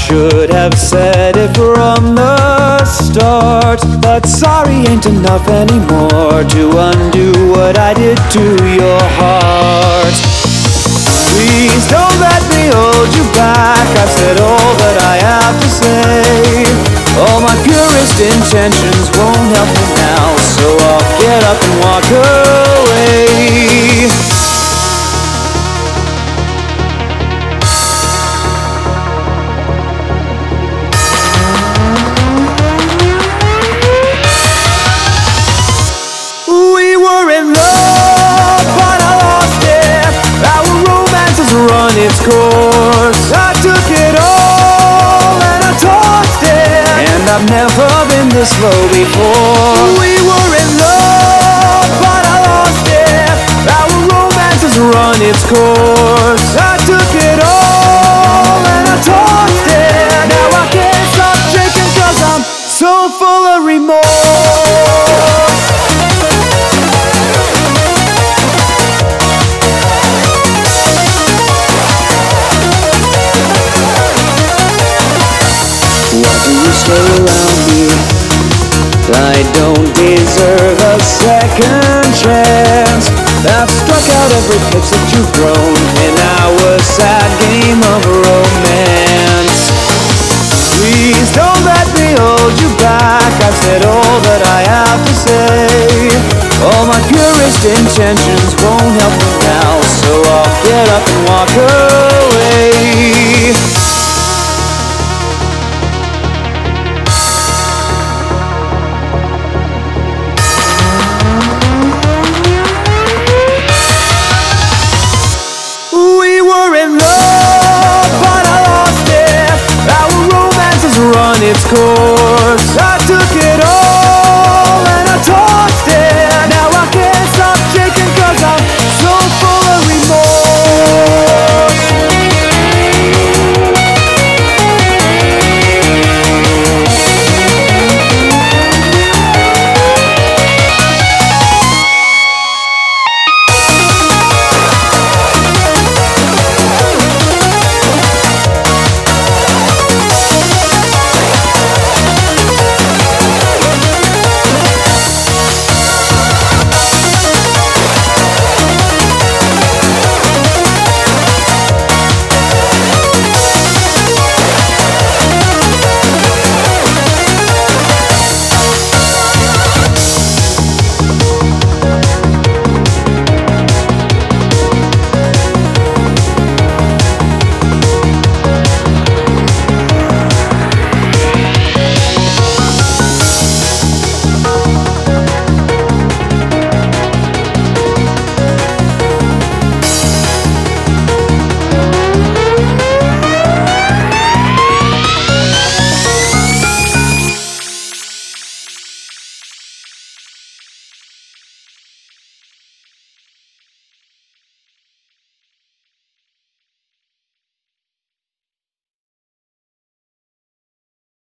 should have said it from the start, but sorry ain't enough anymore to undo what I did to your heart. Please don't let me hold you back. I've said all that I have to say. All my purest intentions won't help me now, so I'll get up and walk away. We were in love, but I lost it. Our romance has run its course. I took it all and I tossed it, and I've never been this low before. We were in love, but I lost it. Our romance has run its course. I took it all and I tossed it. Now I can't stop shaking 'cause I'm so full of remorse. Why do you stay around me? I don't deserve a second chance. I've struck out every pitch that you've thrown in our sad game of romance. Please don't let me hold you back. I've said all that I have to say. All my purest intentions won't help me now, so I'll get up and walk away. We were in love, but I lost it. Our romance has run its course.